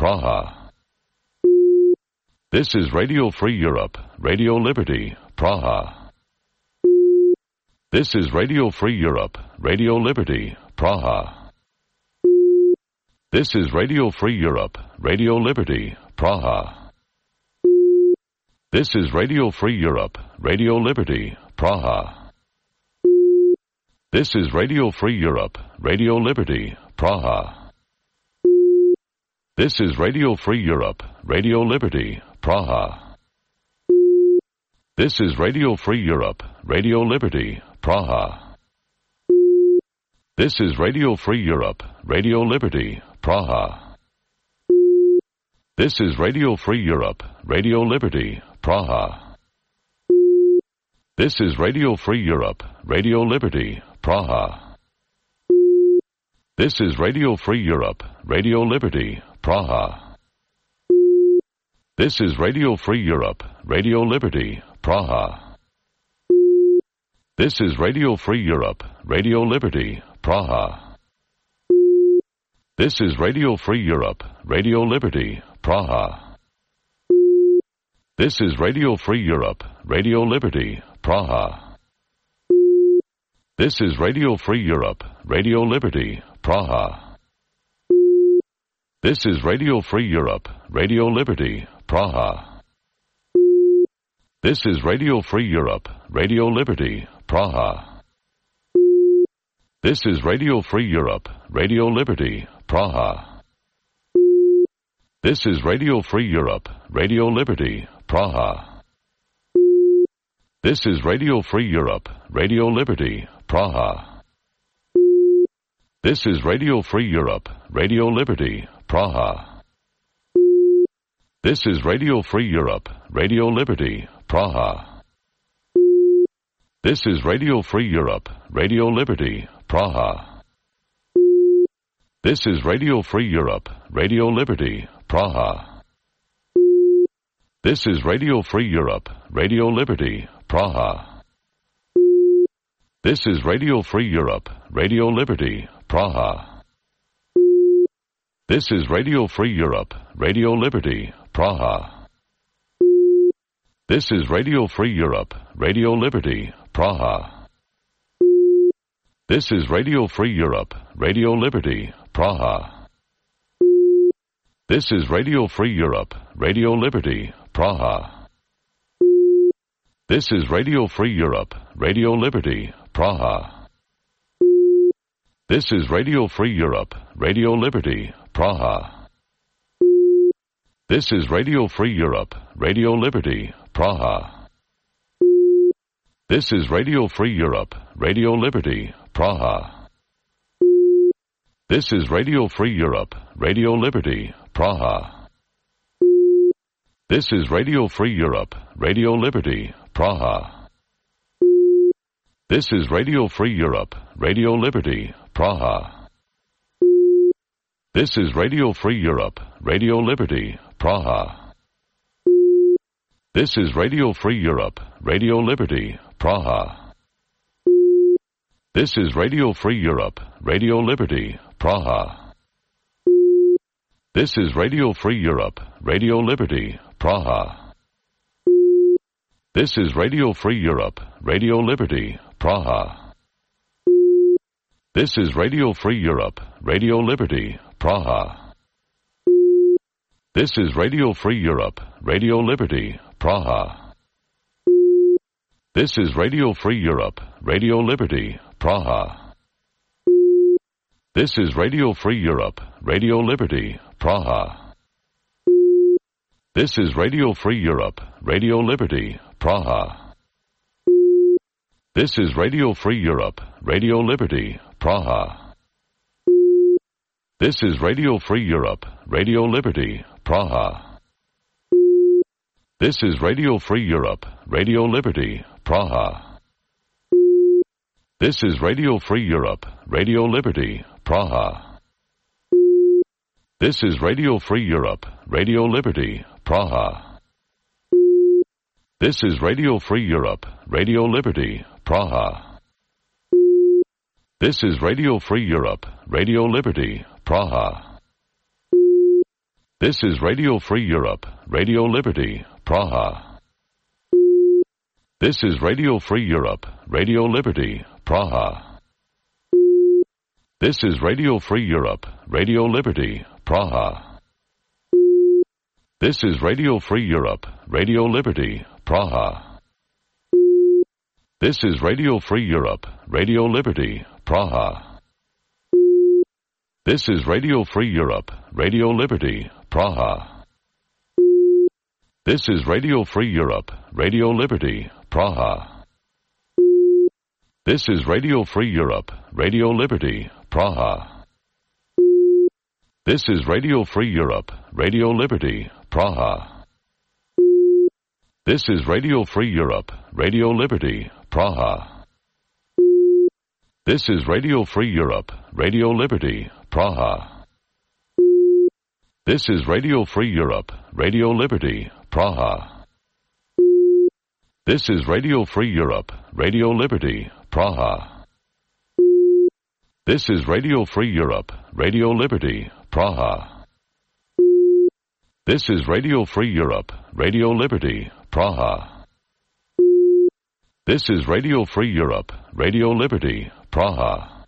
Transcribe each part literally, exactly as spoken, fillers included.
Praha. This is Radio Free Europe, Radio Liberty, Praha. This is Radio Free Europe, Radio Liberty, Praha. This is Radio Free Europe, Radio Liberty, Praha. This is Radio Free Europe, Radio Liberty, Praha. This is Radio Free Europe, Radio Liberty, Praha. This is Radio Free Europe, Radio Liberty, Praha. This is Radio Free Europe, Radio Liberty, Praha. This is Radio Free Europe, Radio Liberty, Praha. This is Radio Free Europe, Radio Liberty, Praha. This is Radio Free Europe, Radio Liberty, Praha. This is Radio Free Europe, Radio Liberty, Praha. This is Radio Free Europe, Radio Liberty, Praha. This is Radio Free Europe, Radio Liberty, Praha. This is Radio Free Europe, Radio Liberty, Praha. This is Radio Free Europe, Radio Liberty, Praha. This is Radio Free Europe, Radio Liberty, Praha. This is Radio Free Europe, Radio Liberty, Praha. This is Radio Free Europe, Radio Liberty, Praha. This is Radio Free Europe, Radio Liberty, Praha. This is Radio Free Europe, Radio Liberty, Praha. This is Radio Free Europe, Radio Liberty, Praha. This is Radio Free Europe, Radio Liberty, Praha. This is Radio Free Europe, Radio Liberty, Praha. This is Radio Free Europe, Radio Liberty, Praha. This is Radio Free Europe, Radio Liberty, Praha. This is Radio Free Europe, Radio Liberty, Praha. This is Radio Free Europe, Radio Liberty, Praha. This is Radio Free Europe, Radio Liberty, Praha. This is Radio Free Europe, Radio Liberty, Praha. This is Radio Free Europe, Radio Liberty, Praha. This is Radio Free Europe, Radio Liberty, Praha. This is Radio Free Europe, Radio Liberty, Praha. This is Radio Free Europe, Radio Liberty, Praha. This is Radio Free Europe, Radio Liberty, Praha. This is Radio Free Europe, Radio Liberty, Praha. This is Radio Free Europe, Radio Liberty, Praha. This is Radio Free Europe, Radio Liberty, Praha. This is Radio Free Europe, Radio Liberty, Praha. This is Radio Free Europe, Radio Liberty, Praha. This is Radio Free Europe, Radio Liberty, Praha. This is Radio Free Europe, Radio Liberty, Praha. This is Radio Free Europe, Radio Liberty, Praha. This is Radio Free Europe, Radio Liberty, Praha. This is Radio Free Europe, Radio Liberty, Praha. This is Radio Free Europe, Radio Liberty, Praha. This is Radio Free Europe, Radio Liberty, Praha. This is Radio Free Europe, Radio Liberty, Praha. This is Radio Free Europe, Radio Liberty, Praha. This is Radio Free Europe, Radio Liberty, Praha. This is Radio Free Europe, Radio Liberty, Praha. This is Radio Free Europe, Radio Liberty, Praha. This is Radio Free Europe, Radio Liberty, Praha. This is Radio Free Europe, Radio Liberty, Praha. This is Radio Free Europe, Radio Liberty, Praha. This is Radio Free Europe, Radio Liberty, Praha. This is Radio Free Europe, Radio Liberty, Praha. This is Radio Free Europe, Radio Liberty, Praha. This is Radio Free Europe, Radio Liberty, Praha. This is Radio Free Europe, Radio Liberty, Praha. This is Radio Free Europe, Radio Liberty, Praha. This is Radio Free Europe, Radio Liberty, Praha. This is Radio Free Europe, Radio Liberty, Praha. This is Radio Free Europe, Radio Liberty, Praha. This is Radio Free Europe, Radio Liberty, Praha. This is Radio Free Europe, Radio Liberty, Praha. This is Radio Free Europe, Radio Liberty, Praha. This is Radio Free Europe, Radio Liberty, Praha. This is Radio Free Europe, Radio Liberty, Praha. This is Radio Free Europe, Radio Liberty, Praha. This is Radio Free Europe, Radio Liberty, Praha. This is Radio Free Europe, Radio Liberty, Praha.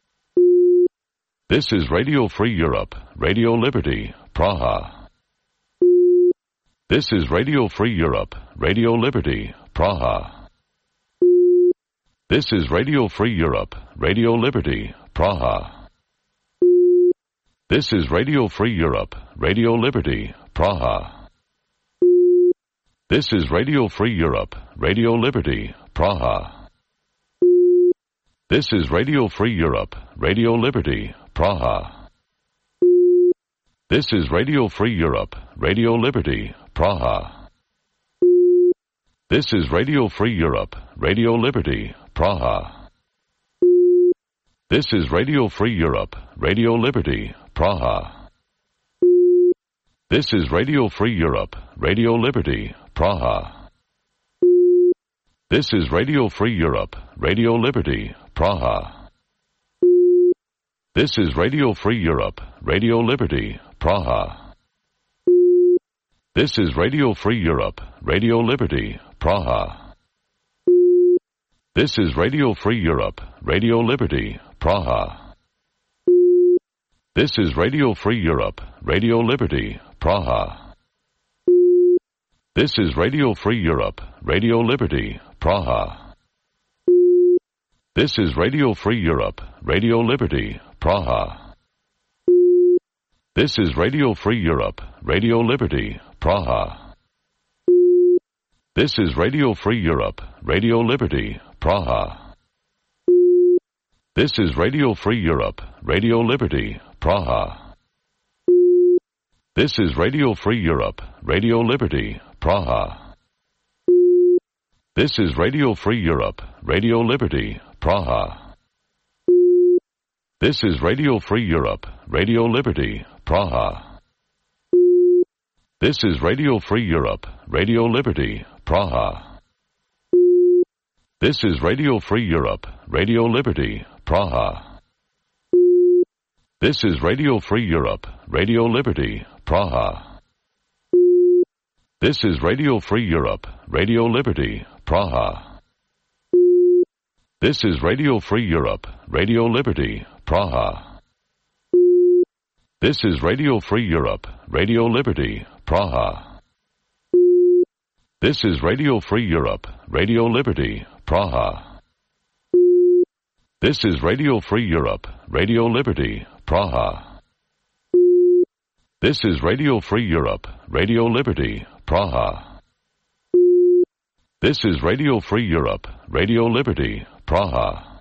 This is Radio Free Europe, Radio Liberty, Praha. This is Radio Free Europe, Radio Liberty, Praha. This is Radio Free Europe, Radio Liberty, Praha. This is Radio Free Europe, Radio Liberty, Praha. This is Radio Free Europe, Radio Liberty, Praha. This is Radio Free Europe, Radio Liberty, Praha. This is Radio Free Europe, Radio Liberty, Praha. This is Radio Free Europe, Radio Liberty, Praha. This is Radio Free Europe, Radio Liberty, Praha. This is Radio Free Europe, Radio Liberty, Praha. This is Radio Free Europe, Radio Liberty, Praha. This is Radio Free Europe, Radio Liberty, Praha. This is Radio Free Europe, Radio Liberty, Praha. This is Radio Free Europe, Radio Liberty, Praha. This is Radio Free Europe, Radio Liberty, Praha. This is Radio Free Europe, Radio Liberty, Praha. This is Radio Free Europe, Radio Liberty, Praha. This is Radio Free Europe, Radio Liberty, Praha. This is Radio Free Europe, Radio Liberty, Praha. This is Radio Free Europe, Radio Liberty, Praha. This is Radio Free Europe, Radio Liberty, Praha. This is Radio Free Europe, Radio Liberty, Praha. This is Radio Free Europe, Radio Liberty, Praha. This is Radio Free Europe, Radio Liberty, Praha. This is Radio Free Europe, Radio Liberty, Praha. This is Radio Free Europe, Radio Liberty, Praha. This is Radio Free Europe, Radio Liberty, Praha. This is Radio Free Europe, Radio Liberty, Praha. This is Radio Free Europe, Radio Liberty, Praha. This is Radio Free Europe, Radio Liberty, Praha. This is Radio Free Europe, Radio Liberty, Praha. This is Radio Free Europe, Radio Liberty, Praha. This is Radio Free Europe, Radio Liberty, Praha.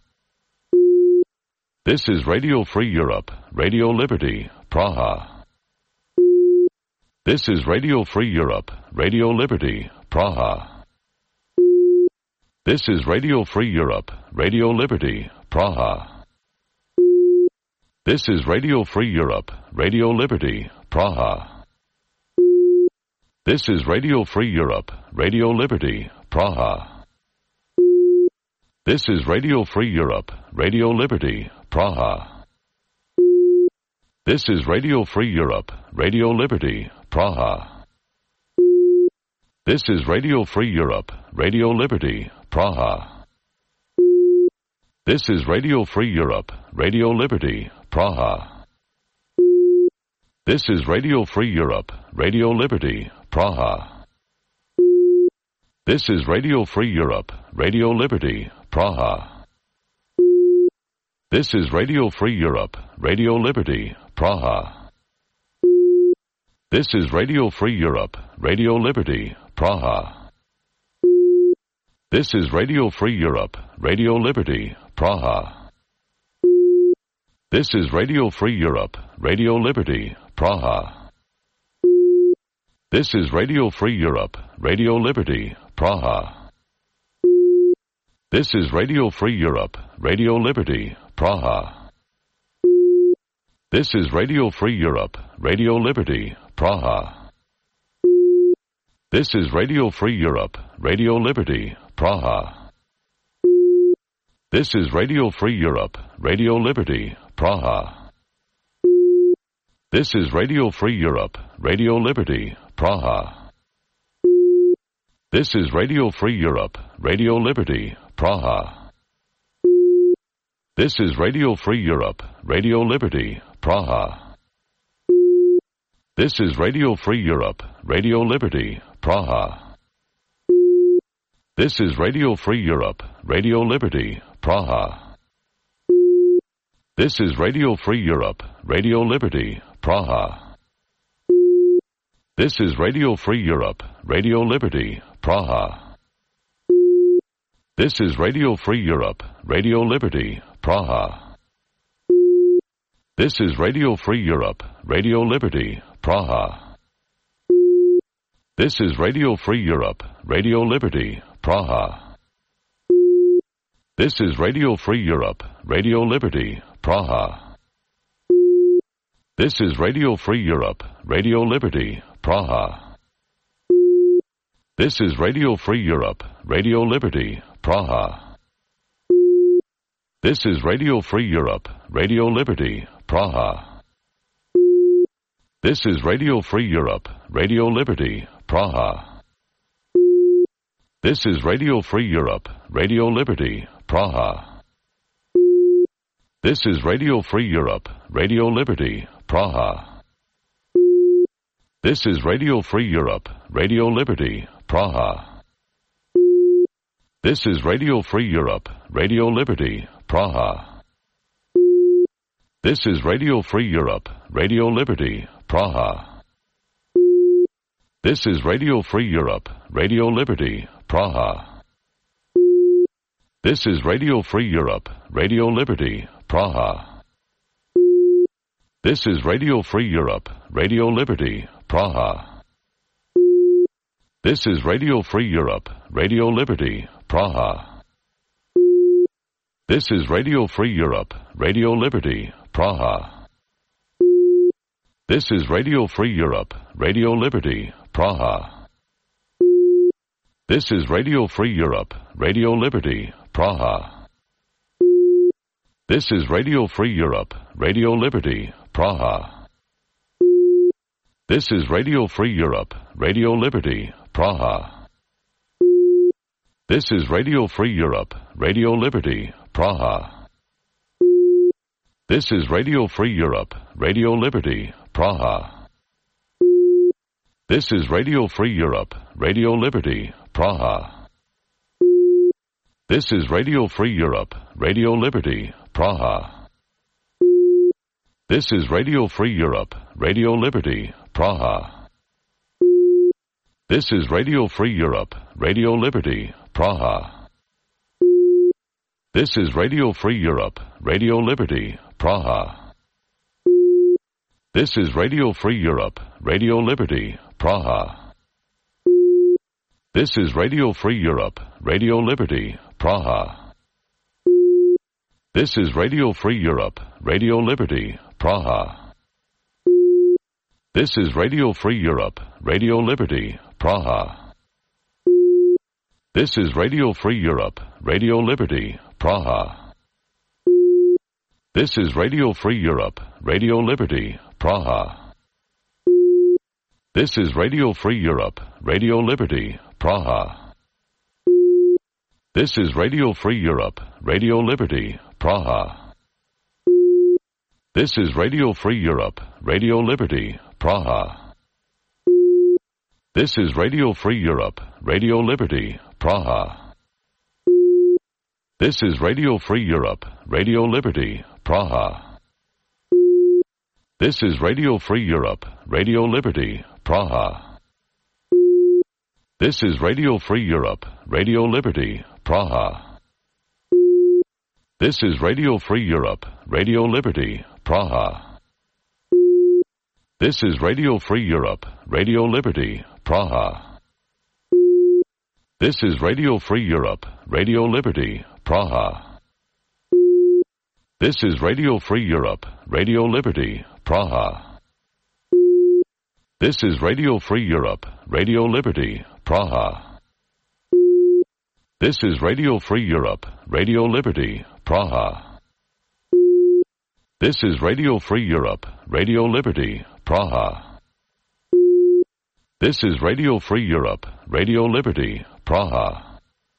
This is Radio Free Europe, Radio Liberty, Praha. This is Radio Free Europe, Radio Liberty, Praha. This is Radio Free Europe, Radio Liberty, Praha. This is Radio Free Europe, Radio Liberty, Praha. This is Radio Free Europe, Radio Liberty, Praha. This is Radio Free Europe, Radio Liberty, Praha. This is Radio Free Europe, Radio Liberty, Praha. This is Radio Free Europe, Radio Liberty, Praha. This is Radio Free Europe, Radio Liberty, Praha. This is Radio Free Europe, Radio Liberty, Praha. This is Radio Free Europe, Radio Liberty, Praha. This is Radio Free Europe, Radio Liberty, Praha. This is Radio Free Europe, Radio Liberty, Praha. This is Radio Free Europe, Radio Liberty, Praha. This is Radio Free Europe, Radio Liberty, Praha. This is Radio Free Europe, Radio Liberty, Praha. This is Radio Free Europe, Radio Liberty, Praha. This is Radio Free Europe, Radio Liberty, Praha. This is Radio Free Europe, Radio Liberty, Praha. This is Radio Free Europe, Radio Liberty, Praha. This is Radio Free Europe, Radio Liberty, Praha. This is Radio Free Europe, Radio Liberty, Praha. This is Radio Free Europe, Radio Liberty, Praha. This is Radio Free Europe, Radio Liberty, Praha. This is Radio Free Europe, Radio Liberty, Praha. This is Radio Free Europe, Radio Liberty, Praha. This is Radio Free Europe, Radio Liberty, Praha. This is Radio Free Europe, Radio Liberty, Praha. This is Radio Free Europe, Radio Liberty, Praha. This is Radio Free Europe, Radio Liberty, Praha. This is Radio Free Europe, Radio Liberty, Praha. This is Radio Free Europe, Radio Liberty, Praha. This is Radio Free Europe, Radio Liberty, Praha. This is Radio Free Europe, Radio Liberty, Praha. This is Radio Free Europe, Radio Liberty, Praha. This is Radio Free Europe, Radio Liberty, Praha. This is Radio Free Europe, Radio Liberty, Praha. This is Radio Free Europe, Radio Liberty, Praha. This is Radio Free Europe, Radio Liberty, Praha. This is Radio Free Europe, Radio Liberty, Praha. This is Radio Free Europe, Radio Liberty, Praha. This is Radio Free Europe, Radio Liberty, Praha. This is Radio Free Europe, Radio Liberty, Praha. This is Radio Free Europe, Radio Liberty, Praha. This is Radio Free Europe, Radio Liberty, Praha. This is Radio Free Europe, Radio Liberty, Praha. This is Radio Free Europe, Radio Liberty, Praha. This is Radio Free Europe, Radio Liberty, Praha. This is Radio Free Europe, Radio Liberty, Praha. This is Radio Free Europe, Radio Liberty, Praha. This is Radio Free Europe, Radio Liberty, Praha. This is Radio Free Europe, Radio Liberty, Praha. This is Radio Free Europe, Radio Liberty, Praha. This is Radio Free Europe, Radio Liberty, Praha. This is Radio Free Europe, Radio Liberty, Praha. This is Radio Free Europe, Radio Liberty, Praha. This is Radio Free Europe, Radio Liberty, Praha. This is Radio Free Europe, Radio Liberty, Praha. This is Radio Free Europe, Radio Liberty, Praha. This is Radio Free Europe, Radio Liberty, Praha. This is Radio Free Europe, Radio Liberty, Praha. This is Radio Free Europe, Radio Liberty, Praha. This is Radio Free Europe, Radio Liberty, Praha. This is Radio Free Europe, Radio Liberty, Praha. This is Radio Free Europe, Radio Liberty, Praha. This is Radio Free Europe, Radio Liberty, Praha. This is Radio Free Europe, Radio Liberty, Praha. This is Radio Free Europe, Radio Liberty, Praha. This is Radio Free Europe, Radio Liberty, Praha. This is Radio Free Europe, Radio Liberty, Praha. This is Radio Free Europe, Radio Liberty, Praha. This is Radio Free Europe, Radio Liberty, Praha. This is Radio Free Europe, Radio Liberty, Praha. This is Radio Free Europe, Radio Liberty, Praha. This is Radio Free Europe, Radio Liberty, Praha. This is Radio Free Europe, Radio Liberty, Praha. This is Radio Free Europe, Radio Liberty, Praha.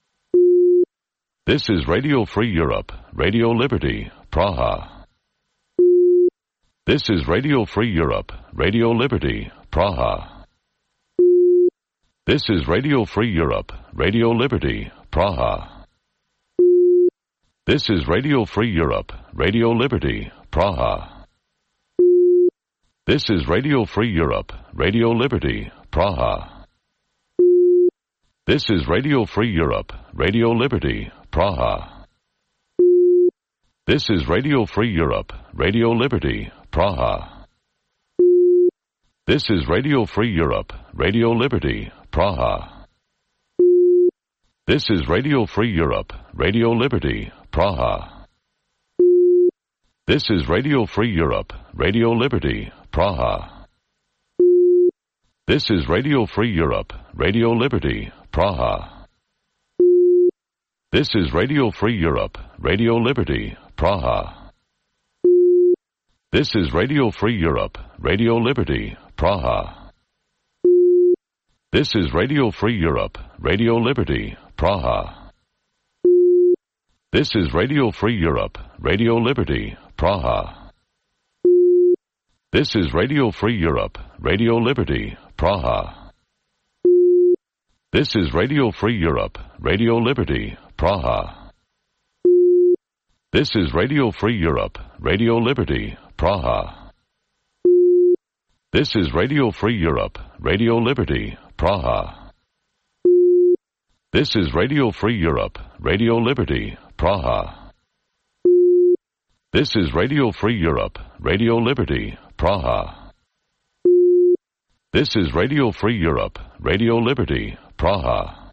This is Radio Free Europe, Radio Liberty, Praha. This is Radio Free Europe, Radio Liberty, Praha. This is Radio Free Europe, Radio Liberty, Praha. This is Radio Free Europe, Radio Liberty, Praha. This is Radio Free Europe, Radio Liberty, Praha. This is Radio Free Europe, Radio Liberty, Praha. This is Radio Free Europe, Radio Liberty, Praha. This is Radio Free Europe, Radio Liberty, Praha. This is Radio Free Europe, Radio Liberty, Praha. This is Radio Free Europe, Radio Liberty, Praha. This is Radio Free Europe, Radio Liberty, Praha. This is Radio Free Europe, Radio Liberty, Praha. This is Radio Free Europe, Radio Liberty, Praha. This is Radio Free Europe, Radio Liberty, Praha. This is Radio Free Europe, Radio Liberty, Praha. This is Radio Free Europe, Radio Liberty, Praha. This is Radio Free Europe, Radio Liberty, Praha. This is Radio Free Europe, Radio Liberty, Praha. This is Radio Free Europe, Radio Liberty, Praha. This is Radio Free Europe, Radio Liberty, Praha. This is Radio Free Europe, Radio Liberty, Praha. This is Radio Free Europe, Radio Liberty, Praha.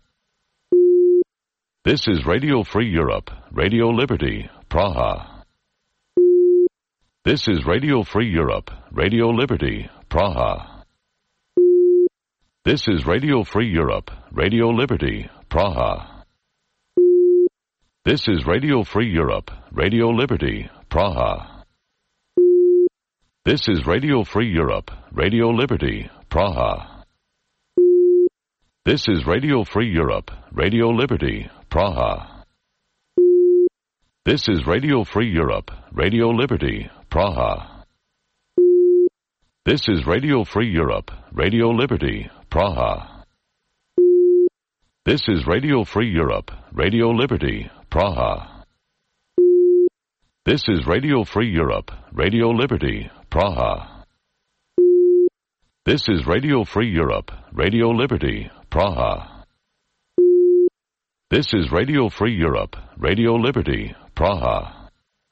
This is Radio Free Europe, Radio Liberty, Praha. This is Radio Free Europe, Radio Liberty, Praha. This is Radio Free Europe, Radio Liberty, Praha. This is Radio Free Europe, Radio Liberty, Praha. This is Radio Free Europe, Radio Liberty, Praha. This is Radio Free Europe, Radio Liberty, Praha. This is Radio Free Europe, Radio Liberty, Praha. This is Radio Free Europe, Radio Liberty, Praha. This is Radio Free Europe, Radio Liberty, Praha. This is Radio Free Europe, Radio Liberty, Praha. This is Radio Free Europe, Radio Liberty, Praha. This is Radio Free Europe, Radio Liberty, Praha.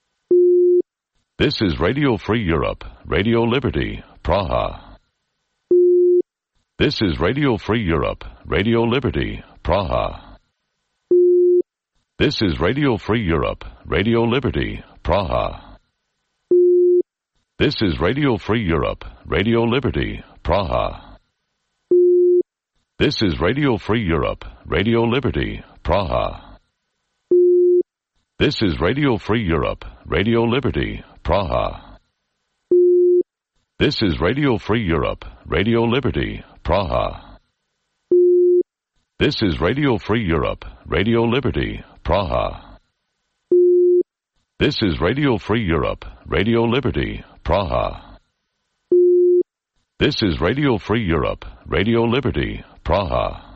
This is Radio Free Europe, Radio Liberty, Praha. This is Radio Free Europe, Radio Liberty, Praha. This is Radio Free Europe, Radio Liberty, Praha. This is Radio Free Europe, Radio Liberty, Praha. This is Radio Free Europe, Radio Liberty, Praha. This is Radio Free Europe, Radio Liberty, Praha. This is Radio Free Europe, Radio Liberty, Praha. This is Radio Free Europe, Radio Liberty, Praha. This is Radio Free Europe, Radio Liberty, Praha. This is Radio Free Europe, Radio Liberty, Praha.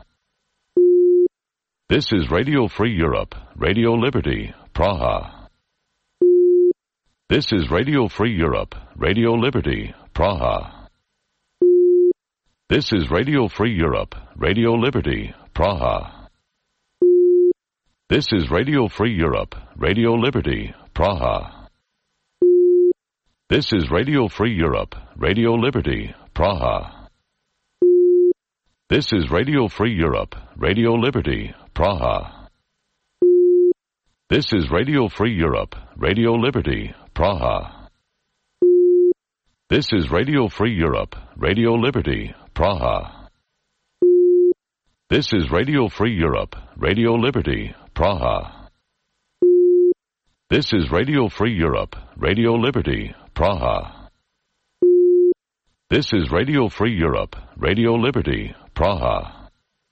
This is Radio Free Europe, Radio Liberty, Praha. This is Radio Free Europe, Radio Liberty, Praha. This is Radio Free Europe, Radio Liberty, Praha. This is Radio Free Europe, Radio Liberty, Praha. This is Radio Free Europe, Radio Liberty, Praha. This is Radio Free Europe, Radio Liberty, Praha. This is Radio Free Europe, Radio Liberty, Praha. This is Radio Free Europe, Radio Liberty, Praha. This is Radio Free Europe, Radio Liberty, Praha. This is Radio Free Europe, Radio Liberty, Praha. This is Radio Free Europe, Radio Liberty, Praha.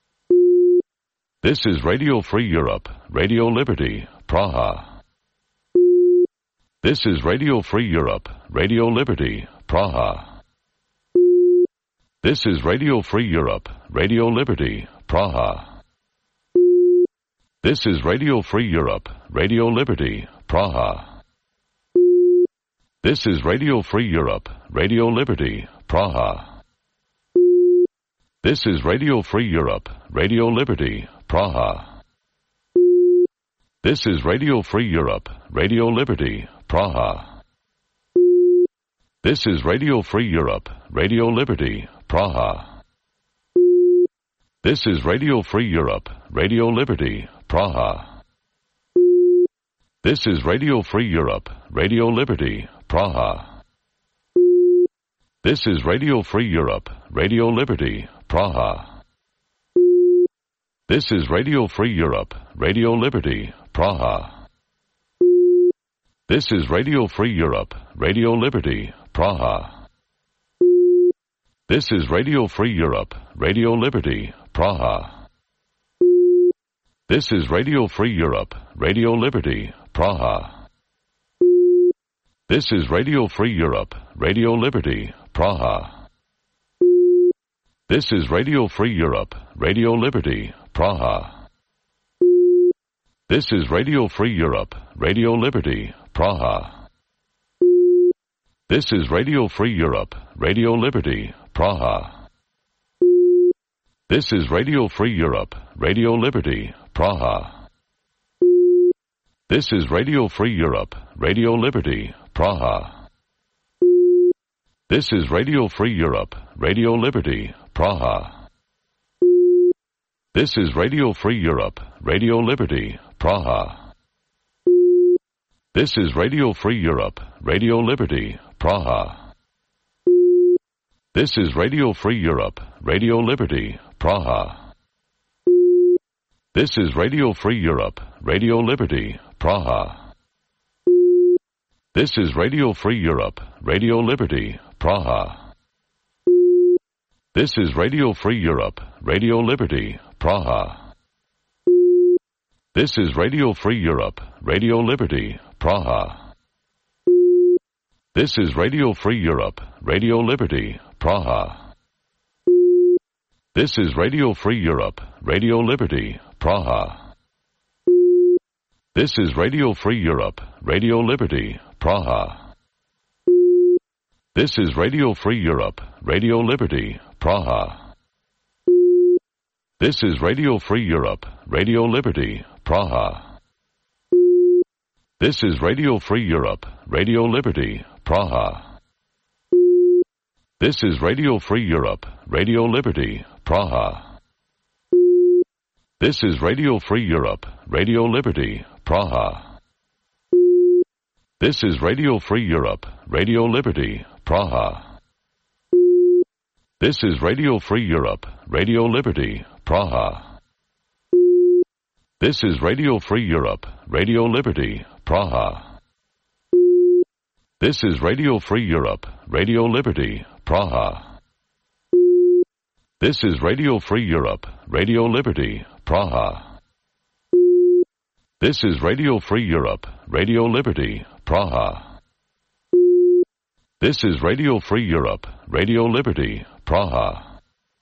This is Radio Free Europe, Radio Liberty, Praha. This is Radio Free Europe, Radio Liberty, Praha. This is Radio Free Europe, Radio Liberty, Praha. This is Radio Free Europe, Radio Liberty, Praha. This is Radio Free Europe, Radio Liberty, Praha. This is Radio Free Europe, Radio Liberty, Praha. This is Radio Free Europe, Radio Liberty, Praha. This is Radio Free Europe, Radio Liberty, Praha. This is Radio Free Europe, Radio Liberty, Praha. This is Radio Free Europe, Radio Liberty, Praha. This is Radio Free Europe, Radio Liberty, Praha. This is Radio Free Europe, Radio Liberty, Praha. This is Radio Free Europe, Radio Liberty, Praha. This is Radio Free Europe, Radio Liberty, Praha. This is Radio Free Europe, Radio Liberty, Praha. This is Radio Free Europe, Radio Liberty, Praha. This is Radio Free Europe, Radio Liberty, Praha. This is Radio Free Europe, Radio Liberty, Praha. This is Radio Free Europe, Radio Liberty, Praha. This is Radio Free Europe, Radio Liberty, Praha. This is Radio Free Europe, Radio Liberty, Praha. This is Radio Free Europe, Radio Liberty, Praha. This is Radio Free Europe, Radio Liberty, Praha. This is Radio Free Europe, Radio Liberty, Praha. This is Radio Free Europe, Radio Liberty, Praha. This is Radio Free Europe, Radio Liberty, Praha. This is Radio Free Europe, Radio Liberty, Praha. This is Radio Free Europe, Radio Liberty, Praha. This is Radio Free Europe, Radio Liberty, Praha. This is Radio Free Europe, Radio Liberty, Praha. This is Radio Free Europe, Radio Liberty, Praha. This is Radio Free Europe, Radio Liberty, Praha. This is Radio Free Europe, Radio Liberty, Praha. This is Radio Free Europe, Radio Liberty, Praha. This is Radio Free Europe, Radio Liberty, Praha. This is Radio Free Europe, Radio Liberty, Praha. This is Radio Free Europe, Radio Liberty, Praha. This is Radio Free Europe, Radio Liberty, Praha. This is Radio Free Europe, Radio Liberty, Praha. This is Radio Free Europe, Radio Liberty, Praha. This is Radio Free Europe, Radio Liberty, Praha. This is Radio Free Europe, Radio Liberty, Praha. This is Radio Free Europe, Radio Liberty, Praha. This is Radio Free Europe, Radio Liberty, Praha.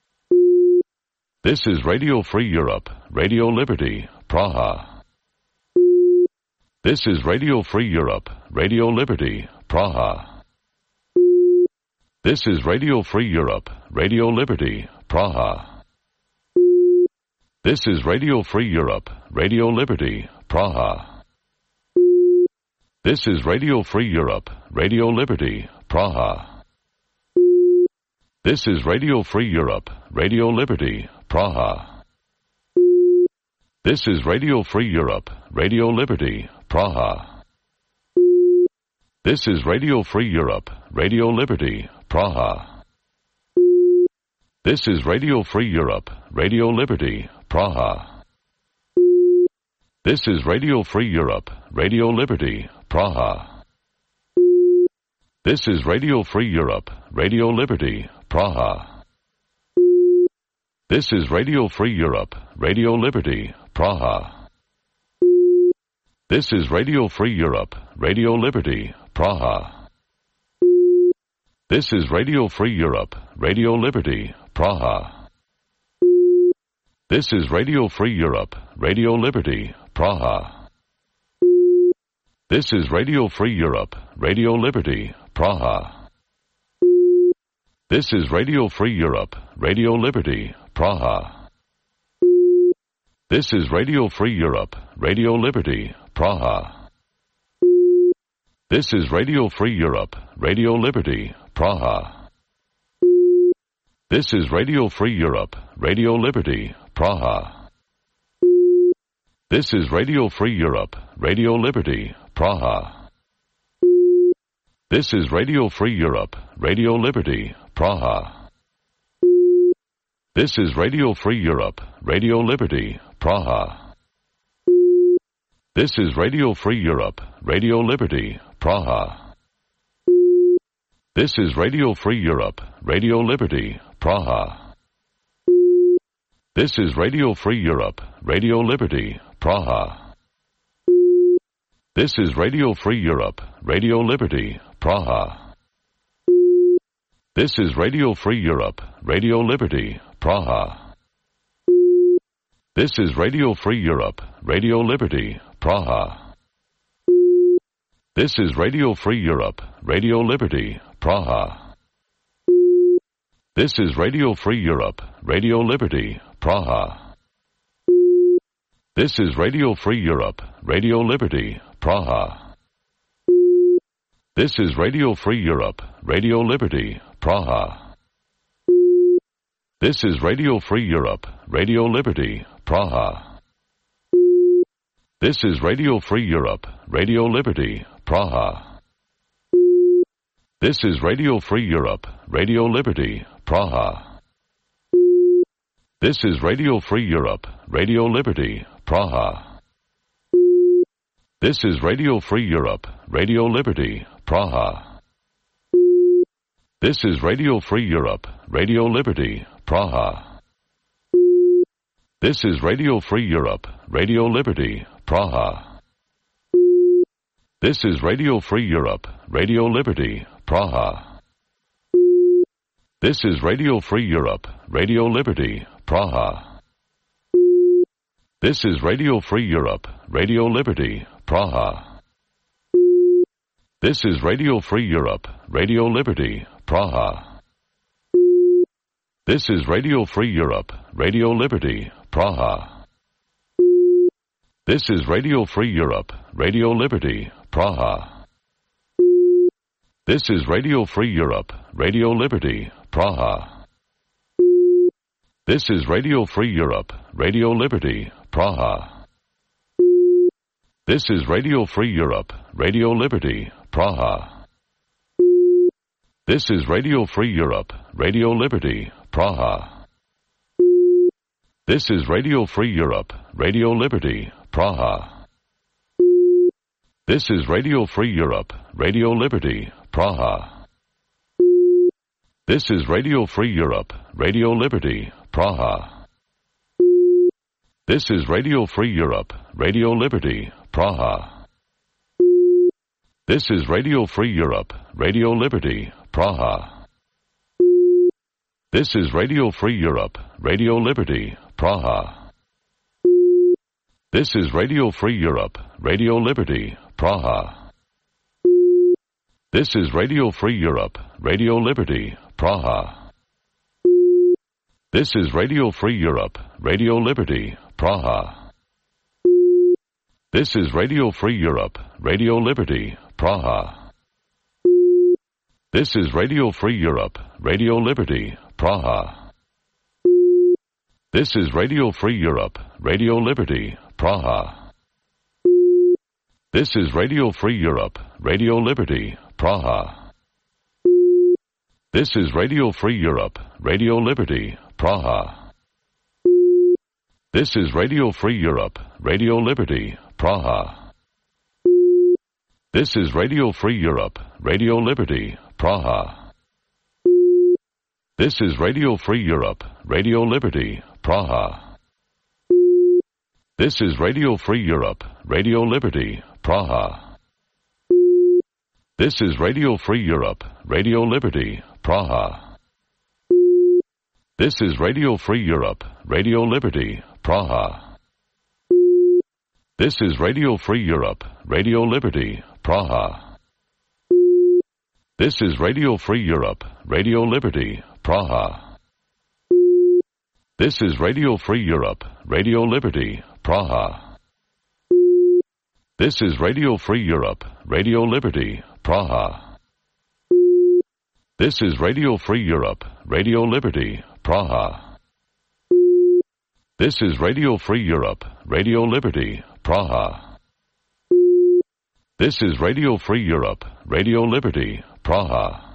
This is Radio Free Europe, Radio Liberty, Praha. This is Radio Free Europe, Radio Liberty, Praha. This is Radio Free Europe, Radio Liberty, Praha. This is Radio Free Europe, Radio Liberty, Praha. This is Radio Free Europe, Radio Liberty, Praha. This is Radio Free Europe, Radio Liberty, Praha. This is Radio Free Europe, Radio Liberty, Praha. This is Radio Free Europe, Radio Liberty, Praha. This is Radio Free Europe, Radio Liberty, Praha. This is Radio Free Europe, Radio Liberty, Praha. This is Radio Free Europe, Radio Liberty, Praha. This is Radio Free Europe, Radio Liberty, Praha. This is Radio Free Europe, Radio Liberty, Praha. This is Radio Free Europe, Radio Liberty, Praha. This is Radio Free Europe, Radio Liberty, Praha. This is Radio Free Europe, Radio Liberty, Praha. This is Radio Free Europe, Radio Liberty, Praha. This is Radio Free Europe, Radio Liberty, Praha. This is Radio Free Europe, Radio Liberty, Praha. This is Radio Free Europe, Radio Liberty, Praha. This is Radio Free Europe, Radio Liberty, Praha. This is Radio Free Europe, Radio Liberty, Praha. This is Radio Free Europe, Radio Liberty, Praha. This is Radio Free Europe, Radio Liberty, Praha. This is Radio Free Europe, Radio Liberty, Praha. This is Radio Free Europe, Radio Liberty, Praha. This is Radio Free Europe, Radio Liberty, Praha. This is Radio Free Europe, Radio Liberty, Praha. This is Radio Free Europe, Radio Liberty, Praha. This is Radio Free Europe, Radio Liberty, Praha. This is Radio Free Europe, Radio Liberty, Praha. This is Radio Free Europe, Radio Liberty, Praha. This is Radio Free Europe, Radio Liberty, Praha. This is Radio Free Europe, Radio Liberty, Praha. This is Radio Free Europe, Radio Liberty, Praha. This is Radio Free Europe, Radio Liberty, Praha. This is Radio Free Europe, Radio Liberty, Praha. This is Radio Free Europe, Radio Liberty, Praha. This is Radio Free Europe, Radio Liberty, Praha. This is Radio Free Europe, Radio Liberty, Praha. This is Radio Free Europe, Radio Liberty, Praha. This is Radio Free Europe, Radio Liberty, Praha. This is Radio Free Europe, Radio Liberty, Praha. This is Radio Free Europe, Radio Liberty, Praha. This is Radio Free Europe, Radio Liberty, Praha. This is Radio Free Europe, Radio Liberty, Praha. This is Radio Free Europe, Radio Liberty, Praha. This is Radio Free Europe, Radio Liberty, Praha. This is Radio Free Europe, Radio Liberty, Praha. This is Radio Free Europe, Radio Liberty, Praha. This is Radio Free Europe, Radio Liberty, Praha. This is Radio Free Europe, Radio Liberty, Praha. This is Radio Free Europe, Radio Liberty, Praha. This is Radio Free Europe, Radio Liberty, Praha. This is Radio Free Europe, Radio Liberty, Praha. This is Radio Free Europe, Radio Liberty, Praha. This is Radio Free Europe, Radio Liberty, Praha. This is Radio Free Europe, Radio Liberty, Praha. This is Radio Free Europe, Radio Liberty, Praha. This is Radio Free Europe, Radio Liberty, Praha. This is Radio Free Europe, Radio Liberty, Praha. This is Radio Free Europe, Radio Liberty, Praha. This is Radio Free Europe, Radio Liberty, Praha. This is Radio Free Europe, Radio Liberty, Praha. This is Radio Free Europe, Radio Liberty, Praha. This is Radio Free Europe, Radio Liberty, Praha. This is Radio Free Europe, Radio Liberty, Praha. This is Radio Free Europe, Radio Liberty, Praha. This is Radio Free Europe, Radio Liberty, Praha. This is Radio Free Europe, Radio Liberty, Praha. This is Radio Free Europe, Radio Liberty, Praha. This is Radio Free Europe, Radio Liberty, Praha. This is Radio Free Europe, Radio Liberty, Praha. This is Radio Free Europe, Radio Liberty, Praha. This is Radio Free Europe, Radio Liberty, Praha. This is Radio Free Europe, Radio Liberty, Praha. This is Radio Free Europe, Radio Liberty, Praha.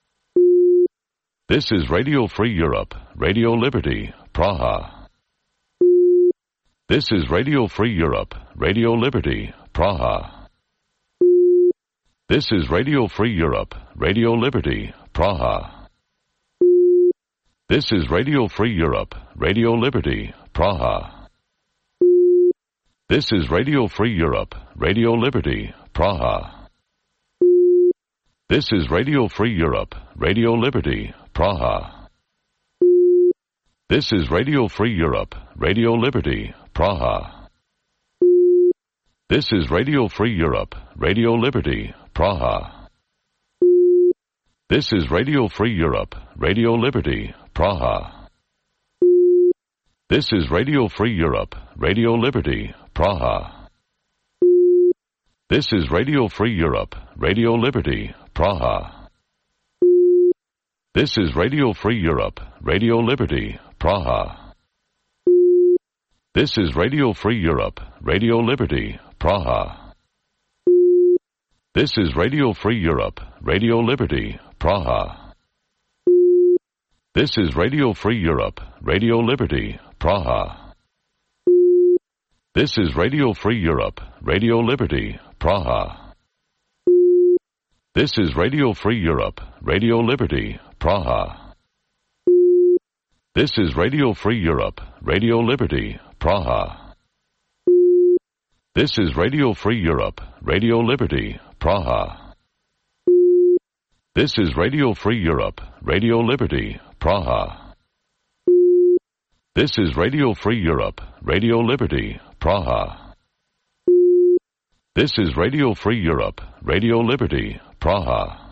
This is Radio Free Europe, Radio Liberty, Praha. This is Radio Free Europe, Radio Liberty, Praha. This is Radio Free Europe, Radio Liberty, Praha. This is Radio Free Europe, Radio Liberty, Praha. This is Radio Free Europe, Radio Liberty, Praha. This is Radio Free Europe, Radio Liberty, Praha. This is Radio Free Europe, Radio Liberty, Praha. This is Radio Free Europe, Radio Liberty, Praha. This is Radio Free Europe, Radio Liberty, Praha. This is Radio Free Europe, Radio Liberty, Praha. This is Radio Free Europe, Radio Liberty, Praha. This is Radio Free Europe, Radio Liberty, Praha. This is Radio Free Europe, Radio Liberty, Praha. This is Radio Free Europe, Radio Liberty, Praha. This is Radio Free Europe, Radio Liberty, Praha. This is Radio Free Europe, Radio Liberty, Praha. This is Radio Free Europe, Radio Liberty, Praha. This is Radio Free Europe, Radio Liberty, Praha. This is Radio Free Europe, Radio Liberty, Praha. This is Radio Free Europe, Radio Liberty, Praha. This is Radio Free Europe, Radio Liberty, Praha. This is Radio Free Europe, Radio Liberty, Praha.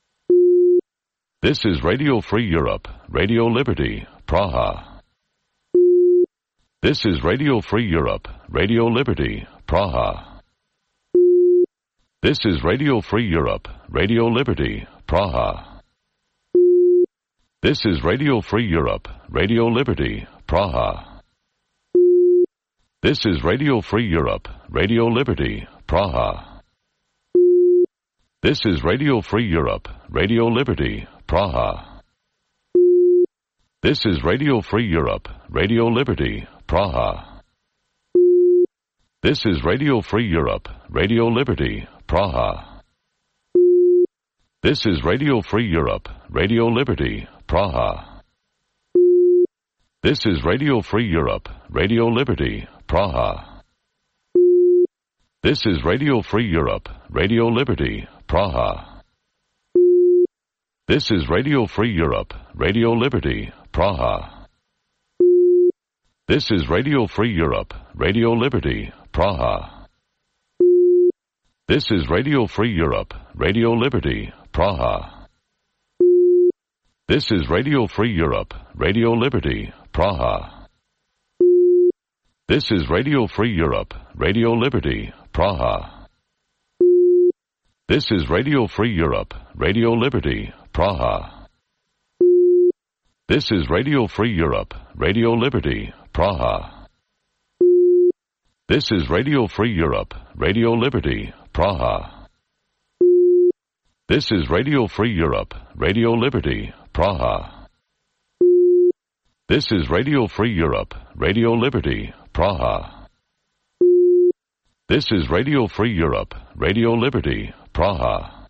This is Radio Free Europe, Radio Liberty, Praha. This is Radio Free Europe, Radio Liberty, Praha. This is Radio Free Europe, Radio Liberty, Praha. This is Radio Free Europe, Radio Liberty, Praha. This is Radio Free Europe, Radio Liberty, Praha. This is Radio Free Europe, Radio Liberty, Praha. This is Radio Free Europe, Radio Liberty, Praha. This is Radio Free Europe, Radio Liberty, Praha. This is Radio Free Europe, Radio Liberty, Praha. This is Radio Free Europe, Radio Liberty, Praha. This is Radio Free Europe, Radio Liberty, Praha. This is Radio Free Europe, Radio Liberty, Praha. This is Radio Free Europe, Radio Liberty, Praha. This is Radio Free Europe, Radio Liberty, Praha. This is Radio Free Europe, Radio Liberty, Praha. This is Radio Free Europe, Radio Liberty, Praha. This is Radio Free Europe, Radio Liberty, Praha. This is Radio Free Europe, Radio Liberty, Praha. This is Radio Free Europe, Radio Liberty, Praha. This is Radio Free Europe, Radio Liberty, Praha. This is Radio Free Europe, Radio Liberty, Praha. This is Radio Free Europe, Radio Liberty, Praha.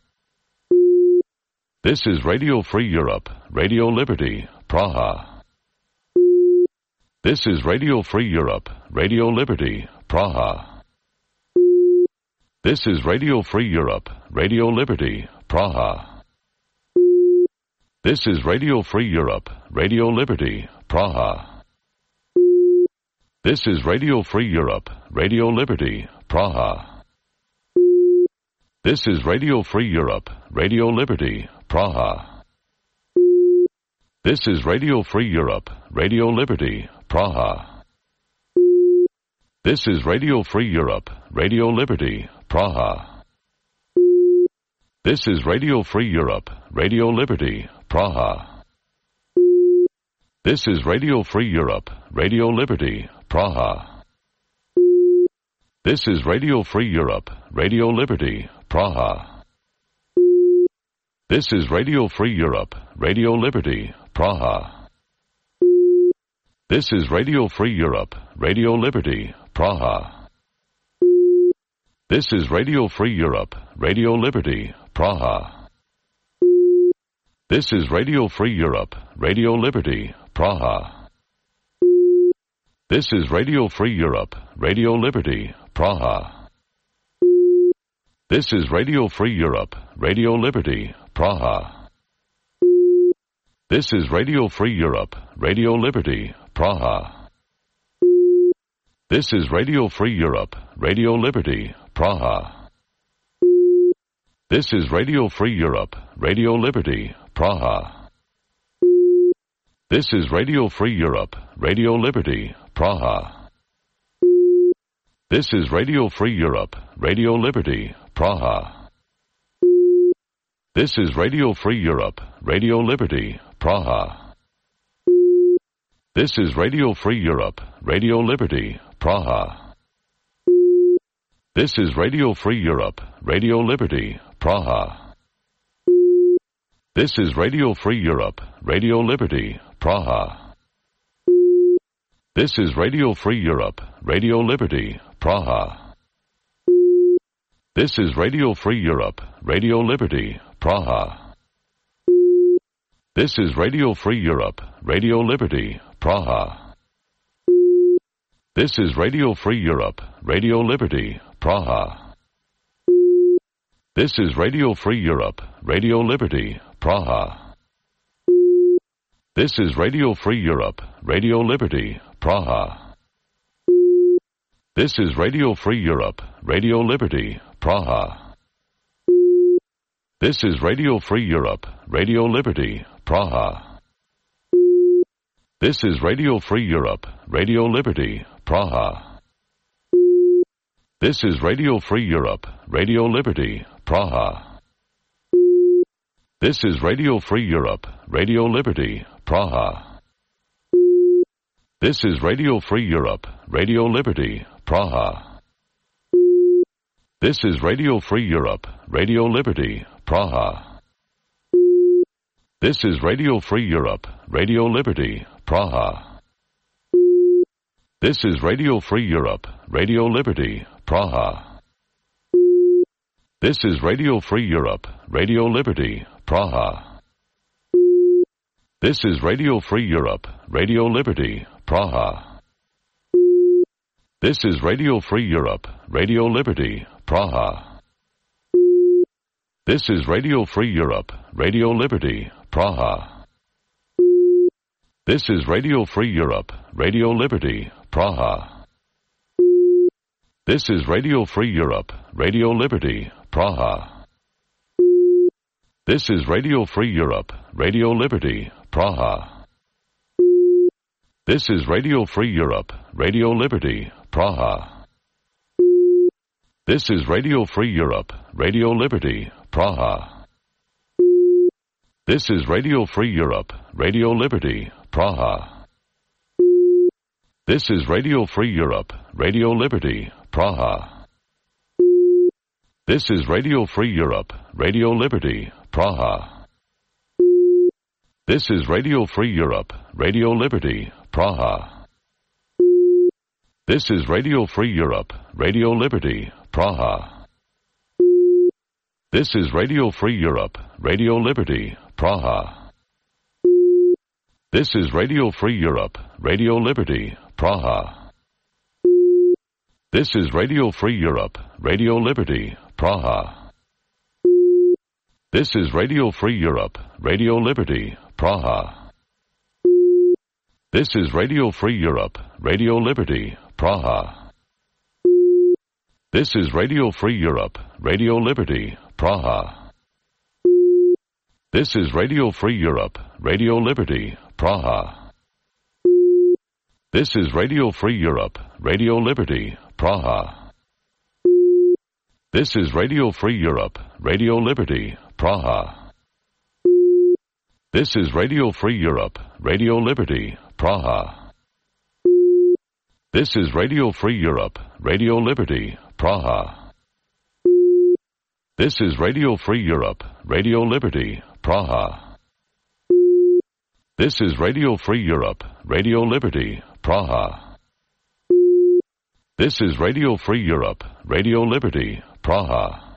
This is Radio Free Europe, Radio Liberty, Praha. This is Radio Free Europe, Radio Liberty, Praha. This is Radio Free Europe, Radio Liberty, Praha. This is Radio Free Europe, Radio Liberty, Praha. This is Radio Free Europe, Radio Liberty, Praha. This is Radio Free Europe, Radio Liberty, Praha. This is Radio Free Europe, Radio Liberty, Praha. This is Radio Free Europe, Radio Liberty, Praha. This is Radio Free Europe, Radio Liberty, Praha. This is Radio Free Europe, Radio Liberty, Praha. This is Radio Free Europe, Radio Liberty, Praha. This is Radio Free Europe, Radio Liberty, Praha. This is Radio Free Europe, Radio Liberty, Praha. This is Radio Free Europe, Radio Liberty, Praha. This is Radio Free Europe, Radio Liberty, Praha. This is Radio Free Europe, Radio Liberty, Praha. This is Radio Free Europe, Radio Liberty, Praha. This is Radio Free Europe, Radio Liberty, Praha. This is Radio Free Europe, Radio Liberty, Praha. This is Radio Free Europe, Radio Liberty, Praha. This is Radio Free Europe, Radio Liberty, Praha. This is Radio Free Europe, Radio Liberty, Praha. This is Radio Free Europe, Radio Liberty, Praha. This is Radio Free Europe, Radio Liberty, Praha. This is Radio Free Europe, Radio Liberty, Praha. This is Radio Free Europe, Radio Liberty, Praha. This is Radio Free Europe, Radio Liberty, Praha. This is Radio Free Europe, Radio Liberty, Praha. This is Radio Free Europe, Radio Liberty, Praha. This is Radio Free Europe, Radio Liberty, Praha. This is Radio Free Europe, Radio Liberty, Praha. This is Radio Free Europe, Radio Liberty, Praha. This is Radio Free Europe, Radio Liberty, Praha. This is Radio Free Europe, Radio Liberty, Praha. This is Radio Free Europe, Radio Liberty, Praha. This is Radio Free Europe, Radio Liberty, Praha. This is Radio Free Europe, Radio Liberty, Praha. This is Radio Free Europe, Radio Liberty, Praha. This is Radio Free Europe, Radio Liberty, Praha. This is Radio Free Europe, Radio Liberty, Praha. This is Radio Free Europe, Radio Liberty, Praha. This is Radio Free Europe, Radio Liberty, Praha. This is Radio Free Europe, Radio Liberty, Praha. This is Radio Free Europe, Radio Liberty, Praha. This is Radio Free Europe, Radio Liberty, Praha. This is Radio Free Europe, Radio Liberty, Praha. This is Radio Free Europe, Radio Liberty, Praha. This is Radio Free Europe, Radio Liberty, Praha. This is Radio Free Europe, Radio Liberty, Praha. This is Radio Free Europe, Radio Liberty, Praha. This is Radio Free Europe, Radio Liberty, Praha. This is Radio Free Europe, Radio Liberty, Praha. This is Radio Free Europe, Radio Liberty, Praha. This is Radio Free Europe, Radio Liberty, Praha. This is Radio Free Europe, Radio Liberty, Praha. This is Radio Free Europe, Radio Liberty, Praha. This is Radio Free Europe, Radio Liberty, Praha. This is Radio Free Europe, Radio Liberty, Praha. This is Radio Free Europe, Radio Liberty, Praha. This is Radio Free Europe, Radio Liberty, Praha. This is Radio Free Europe, Radio Liberty, Praha. This is Radio Free Europe, Radio Liberty, Praha. This is Radio Free Europe, Radio Liberty, Praha. This is Radio Free Europe, Radio Liberty, Praha. This is Radio Free Europe, Radio Liberty, Praha. This is Radio Free Europe, Radio Liberty, Praha. This is Radio Free Europe, Radio Liberty, Praha. This is Radio Free Europe, Radio Liberty, Praha. This is Radio Free Europe, Radio Liberty, Praha.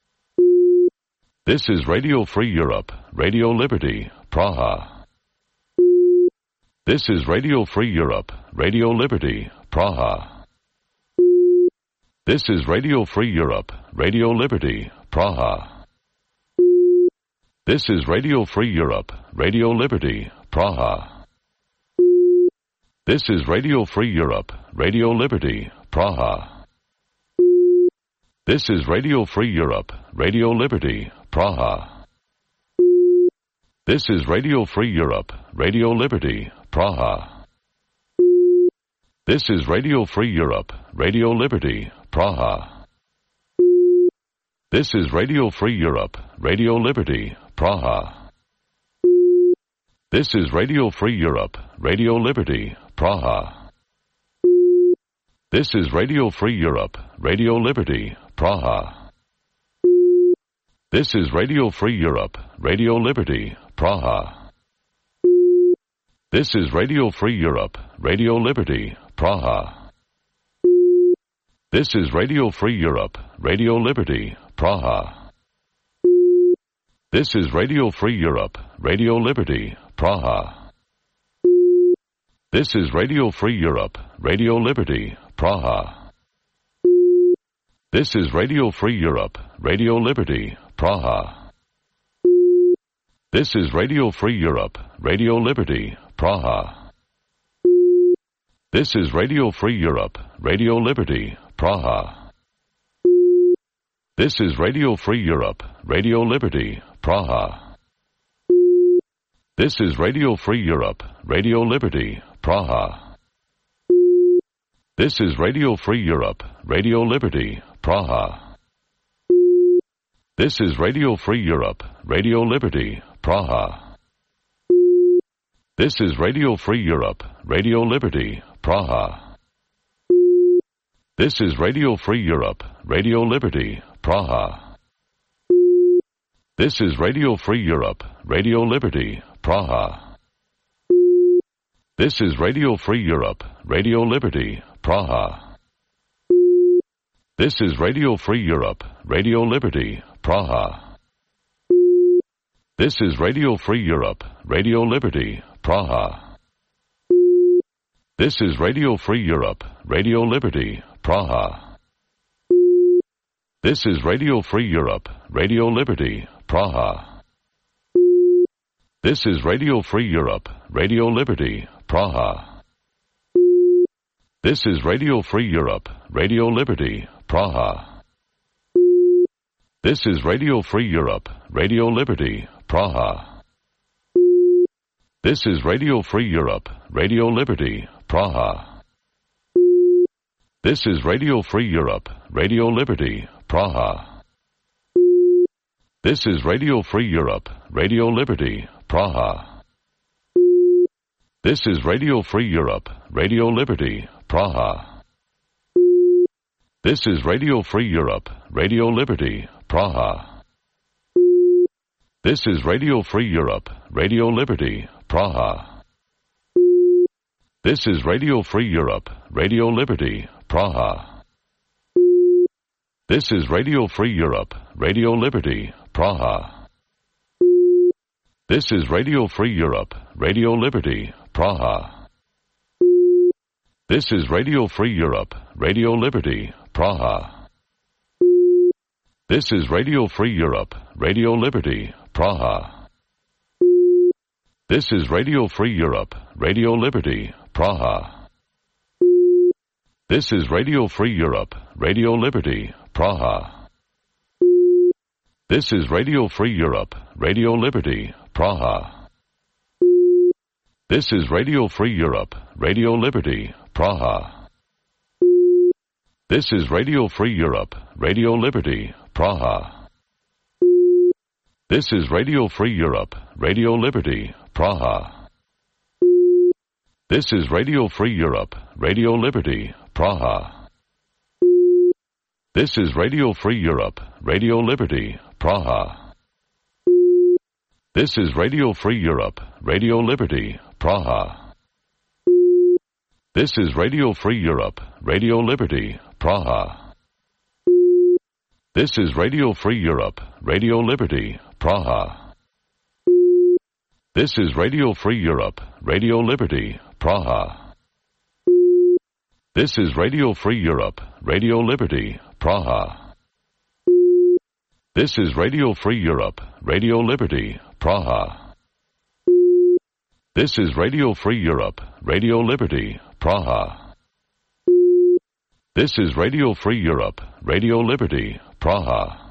This is Radio Free Europe, Radio Liberty, Praha. This is Radio Free Europe, Radio Liberty, Praha. This is Radio Free Europe, Radio Liberty, Praha. This is Radio Free Europe, Radio Liberty, Praha. This is Radio Free Europe, Radio Liberty, Praha. This is Radio Free Europe, Radio Liberty, Praha. This is Radio Free Europe, Radio Liberty, Praha. This is Radio Free Europe, Radio Liberty, Praha. This is Radio Free Europe, Radio Liberty, Praha. This is Radio Free Europe, Radio Liberty, Praha. This is Radio Free Europe, Radio Liberty, Praha. This is Radio Free Europe, Radio Liberty, Praha. This is Radio Free Europe, Radio Liberty, Praha. This is Radio Free Europe, Radio Liberty, Praha. This is Radio Free Europe, Radio Liberty, Praha. This is Radio Free Europe, Radio Liberty, Praha. This is Radio Free Europe, Radio Liberty, Praha. This is Radio Free Europe, Radio Liberty, Praha. This is Radio Free Europe, Radio Liberty, Praha. This is Radio Free Europe, Radio Liberty, Praha. This is Radio Free Europe, Radio Liberty, Praha. This is Radio Free Europe, Radio Liberty, Praha. This is Radio Free Europe, Radio Liberty, Praha. This is Radio Free Europe, Radio Liberty, Praha. This is Radio Free Europe, Radio Liberty, Praha. This is Radio Free Europe, Radio Liberty, Praha. This is Radio Free Europe, Radio Liberty, Praha. This is Radio Free Europe, Radio Liberty, Praha. This is Radio Free Europe, Radio Liberty, Praha. This is Radio Free Europe, Radio Liberty, Praha. This is Radio Free Europe, Radio Liberty, Praha. This is Radio Free Europe, Radio Liberty, Praha. This is Radio Free Europe, Radio Liberty, Praha. This is Radio Free Europe, Radio Liberty, Praha. This is Radio Free Europe, Radio Liberty, Praha. This is Radio Free Europe, Radio Liberty, Praha. This is Radio Free Europe, Radio Liberty, Praha. This is Radio Free Europe, Radio Liberty, Praha. This is Radio Free Europe, Radio Liberty, Praha. This is Radio Free Europe, Radio Liberty, Praha. This is Radio Free Europe, Radio Liberty, Praha. This is Radio Free Europe, Radio Liberty, Praha. This is Radio Free Europe, Radio Liberty, Praha. This is Radio Free Europe, Radio Liberty, Praha. This is Radio Free Europe, Radio Liberty, Praha. This is Radio Free Europe, Radio Liberty, Praha. This is Radio Free Europe, Radio Liberty, Praha. This is Radio Free Europe, Radio Liberty, Praha. This is Radio Free Europe, Radio Liberty, Praha. This is Radio Free Europe, Radio Liberty, Praha. This is Radio Free Europe, Radio Liberty, Praha. This is Radio Free Europe, Radio Liberty, Praha. This is Radio Free Europe, Radio Liberty, Praha. This is Radio Free Europe, Radio Liberty, Praha. This is Radio Free Europe, Radio Liberty, Praha. This is Radio Free Europe, Radio Liberty, Praha. This is Radio Free Europe, Radio Liberty, Praha. This is Radio Free Europe, Radio Liberty, Praha. This is Radio Free Europe, Radio Liberty, Praha. This is Radio Free Europe, Radio Liberty, Praha. This is Radio Free Europe, Radio Liberty, Praha.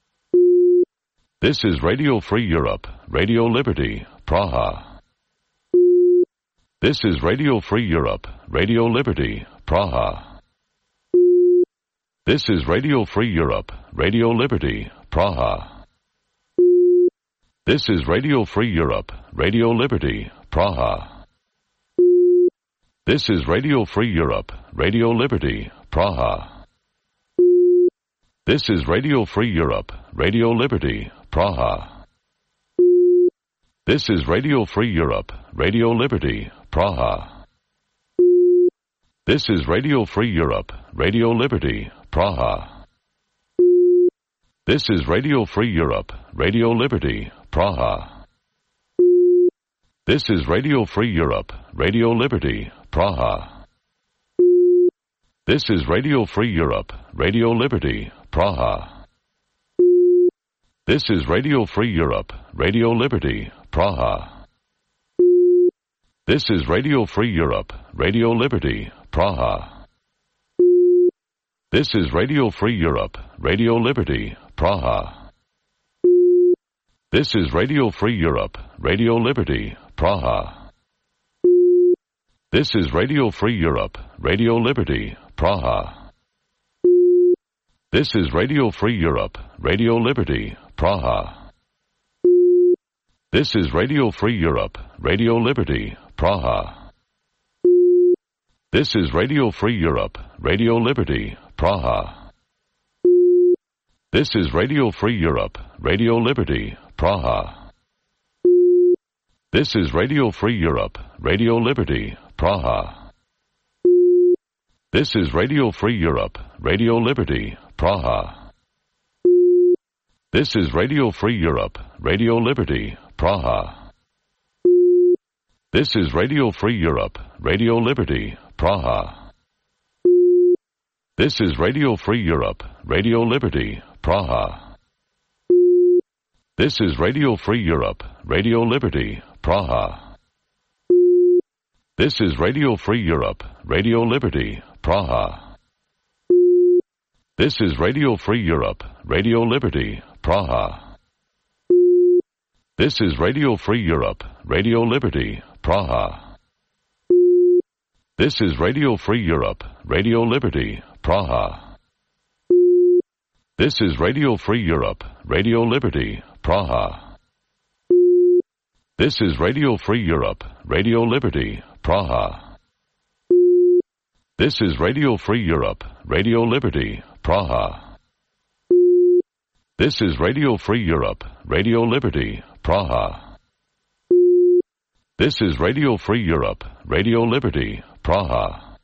This is Radio Free Europe, Radio Liberty, Praha. This is Radio Free Europe, Radio Liberty, Praha. This is Radio Free Europe, Radio Liberty, Praha. This is Radio Free Europe, Radio Liberty, Praha. This is Radio Free Europe, Radio Liberty, Praha. This is Radio Free Europe, Radio Liberty, Praha. This is Radio Free Europe, Radio Liberty, Praha. This is Radio Free Europe, Radio Liberty, Praha. This is Radio Free Europe, Radio Liberty, Praha. This is Radio Free Europe, Radio Liberty, Praha. This is Radio Free Europe, Radio Liberty, Praha. This is Radio Free Europe, Radio Liberty, Praha. This is Radio Free Europe, Radio Liberty, Praha. This is Radio Free Europe, Radio Liberty, Praha. This is Radio Free Europe, Radio Liberty, Praha. This is Radio Free Europe, Radio Liberty, Praha. This is Radio Free Europe, Radio Liberty, Praha. This is Radio Free Europe, Radio Liberty, Praha. This is Radio Free Europe, Radio Liberty, Praha. This is Radio Free Europe, Radio Liberty, Praha. This is Radio Free Europe, Radio Liberty, Praha. This is Radio Free Europe, Radio Liberty, Praha. This is Radio Free Europe, Radio Liberty, Praha. This is Radio Free Europe, Radio Liberty, Praha. This is Radio Free Europe, Radio Liberty, Praha. This is Radio Free Europe, Radio Liberty, Praha. This is Radio Free Europe, Radio Liberty, Praha. This is Radio Free Europe, Radio Liberty, Praha. This is Radio Free Europe, Radio Liberty, Praha. This is Radio Free Europe, Radio Liberty, Praha. This is Radio Free Europe, Radio Liberty, Praha. This is Radio Free Europe, Radio Liberty, Praha. This is Radio Free Europe, Radio Liberty, Praha. This is Radio Free Europe, Radio Liberty, Praha. This is Radio Free Europe, Radio Liberty, Praha.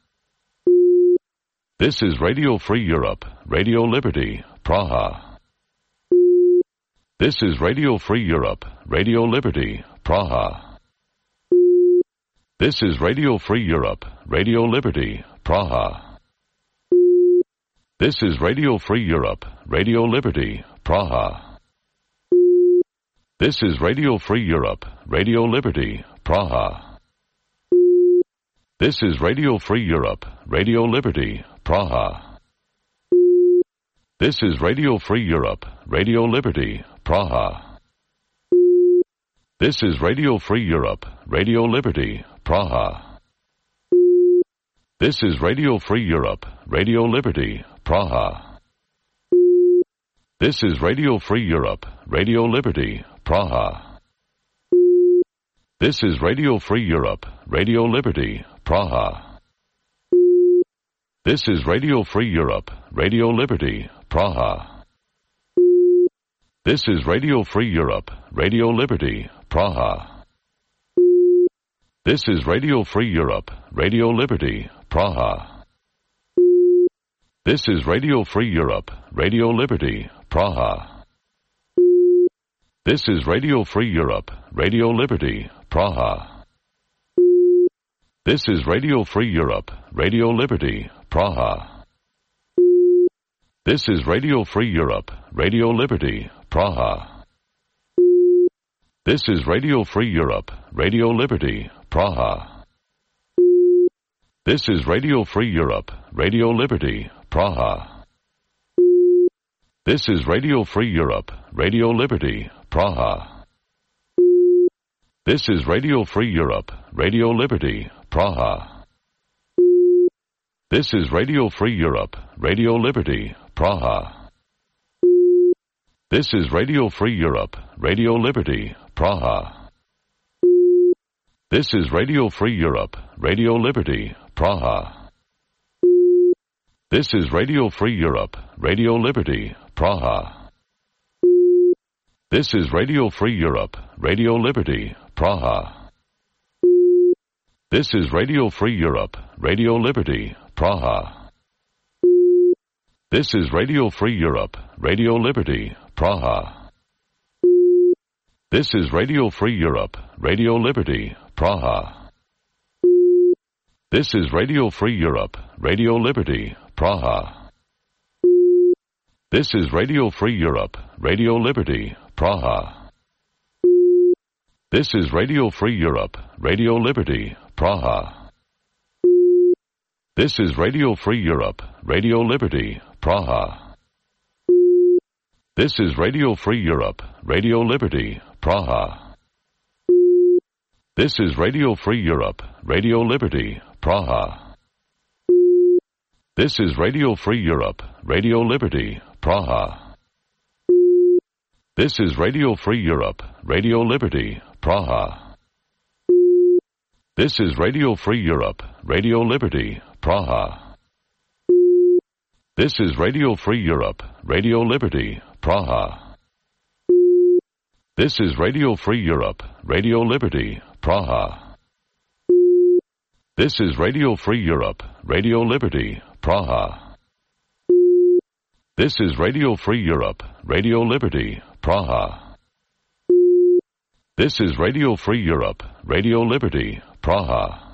This is Radio Free Europe, Radio Liberty, Praha. This is Radio Free Europe, Radio Liberty, Praha. This is Radio Free Europe, Radio Liberty, Praha. This is Radio Free Europe, Radio Liberty, Praha. This is Radio Free Europe, Radio Liberty, Praha. This is Radio Free Europe, Radio Liberty, Praha. This is Radio Free Europe, Radio Liberty, Praha. This is Radio Free Europe, Radio Liberty, Praha. This is Radio Free Europe, Radio Liberty, Praha. This is Radio Free Europe, Radio Liberty, Praha. This is Radio Free Europe, Radio Liberty, Praha. This is Radio Free Europe, Radio Liberty, Praha. This is Radio Free Europe, Radio Liberty, Praha. This is Radio Free Europe, Radio Liberty, Praha. This is Radio Free Europe, Radio Liberty, Praha. This is Radio Free Europe, Radio Liberty, Praha. This is Radio Free Europe, Radio Liberty, Praha. This is Radio Free Europe, Radio Liberty, Praha. This is Radio Free Europe, Radio Liberty, Praha. This is Radio Free Europe, Radio Liberty, Praha. This is Radio Free Europe, Radio Liberty, Praha. This is Radio Free Europe, Radio Liberty, Praha. This is Radio Free Europe, Radio Liberty, Praha. This is Radio Free Europe, Radio Liberty, Praha. This is Radio Free Europe, Radio Liberty, Praha. This is Radio Free Europe, Radio Liberty, Praha. This is Radio Free Europe, Radio Liberty, Praha. This is Radio Free Europe, Radio Liberty, Praha. This is Radio Free Europe, Radio Liberty, Praha. This is Radio Free Europe, Radio Liberty, Praha. This is Radio Free Europe, Radio Liberty, Praha. This is Radio Free Europe, Radio Liberty, Praha. This is Radio Free Europe, Radio Liberty, Praha. This is Radio Free Europe, Radio Liberty, Praha. This is Radio Free Europe, Radio Liberty, Praha. This is Radio Free Europe, Radio Liberty, Praha. This is Radio Free Europe, Radio Liberty, Praha. This is Radio Free Europe, Radio Liberty, Praha. This is Radio Free Europe, Radio Liberty, Praha. This is Radio Free Europe, Radio Liberty, Praha. This is Radio Free Europe, Radio Liberty, Praha. This is Radio Free Europe, Radio Liberty, Praha. This is Radio Free Europe, Radio Liberty, Praha. This is Radio Free Europe, Radio Liberty, Praha.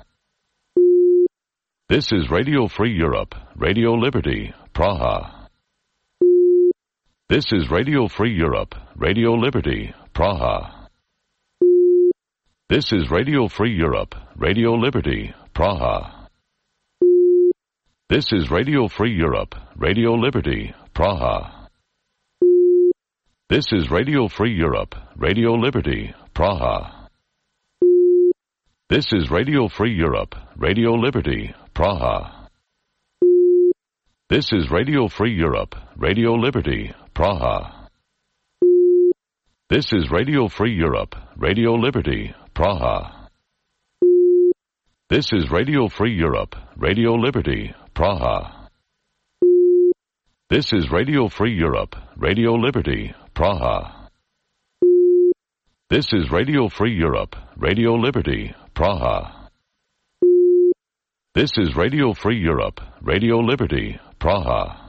This is Radio Free Europe, Radio Liberty, Praha. This is Radio Free Europe, Radio Liberty, Praha. This is Radio Free Europe, Radio Liberty, Praha. This is Radio Free Europe, Radio Liberty, Praha. This is Radio Free Europe, Radio Liberty, Praha. This is Radio Free Europe, Radio Liberty, Praha. This is Radio Free Europe, Radio Liberty, Praha. This is Radio Free Europe, Radio Liberty, Praha. This is Radio Free Europe, Radio Liberty, Praha. This is Radio Free Europe, Radio Liberty, Praha. This is Radio Free Europe, Radio Liberty, Praha. This is Radio Free Europe, Radio Liberty, Praha.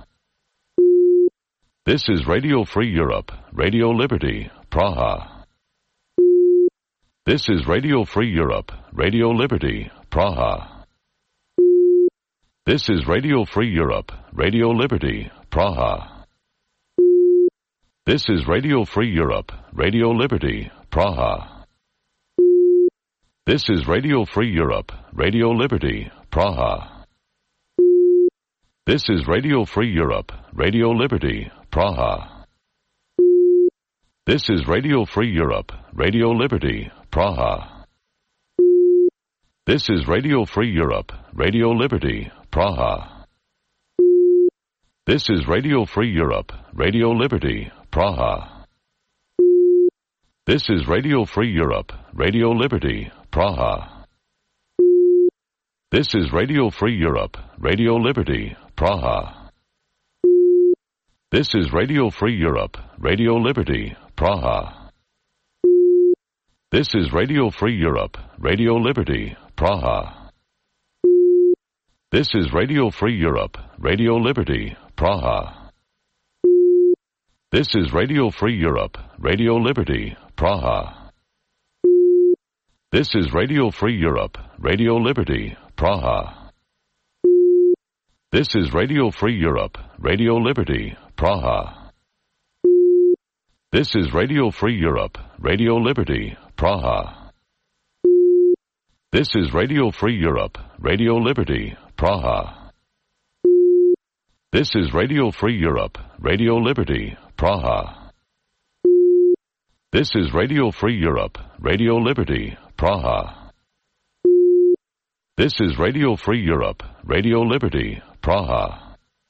This is Radio Free Europe, Radio Liberty, Praha. This is Radio Free Europe, Radio Liberty, Praha. This is Radio Free Europe, Radio Liberty, Praha. This is Radio Free Europe, Radio Liberty, Praha. This is Radio Free Europe, Radio Liberty, Praha. This is Radio Free Europe, Radio Liberty, Praha. This is Radio Free Europe, Radio Liberty, Praha. This is Radio Free Europe, Radio Liberty, Praha. This is Radio Free Europe, Radio Liberty, Praha. This is Radio Free Europe, Radio Liberty, Praha. This is Radio Free Europe, Radio Liberty, Praha. This is Radio Free Europe, Radio Liberty, Praha. This is Radio Free Europe, Radio Liberty, Praha. This is Radio Free Europe, Radio Liberty, Praha. This is Radio Free Europe, Radio Liberty, Praha. This is Radio Free Europe, Radio Liberty, Praha. This is Radio Free Europe, Radio Liberty, Praha. This is Radio Free Europe, Radio Liberty, Praha. This is Radio Free Europe, Radio Liberty, Praha. This is Radio Free Europe, Radio Liberty, Praha. This is Radio Free Europe, Radio Liberty, Praha. This is Radio Free Europe, Radio Liberty, Praha.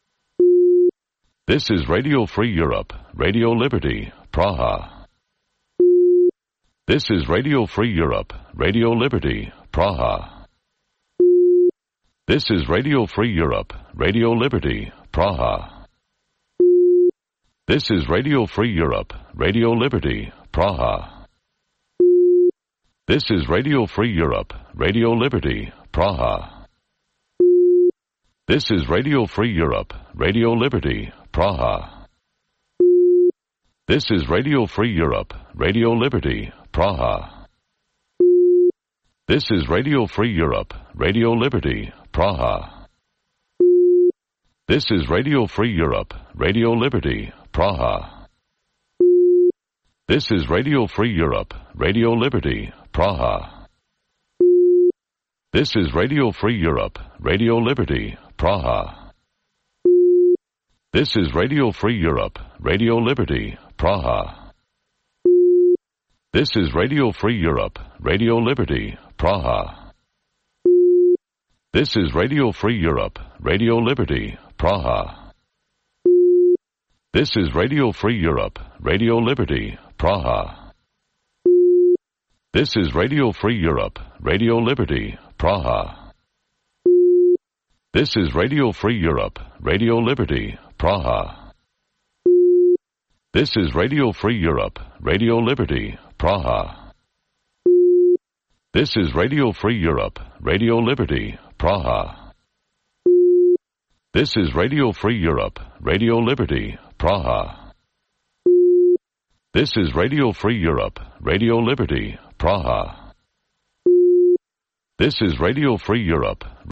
This is Radio Free Europe, Radio Liberty, Praha. This is Radio Free Europe, Radio Liberty, Praha. This is Radio Free Europe, Radio Liberty, Praha. This is Radio Free Europe, Radio Liberty, Praha. This is Radio Free Europe, Radio Liberty, Praha. This is Radio Free Europe, Radio Liberty, Praha. This is Radio Free Europe, Radio Liberty, Praha. This is Radio Free Europe, Radio Liberty, Praha. This is Radio Free Europe, Radio Liberty, Praha. This is Radio Free Europe, Radio Liberty, Praha. This is Radio Free Europe, Radio Liberty, Praha. This is Radio Free Europe, Radio Liberty, Praha. This is Radio Free Europe, Radio Liberty, Praha. This is Radio Free Europe, Radio Liberty, Praha. This is Radio Free Europe, Radio Liberty, Praha. This is Radio Free Europe, Radio Liberty, Praha. This is Radio Free Europe, Radio Liberty, Praha. This is Radio Free Europe, Radio Liberty, Praha. This is Radio Free Europe, Radio Liberty, Praha. This is Radio Free Europe, Radio Liberty, Praha. This is Radio Free Europe, Radio Liberty, Praha. This is Radio Free Europe,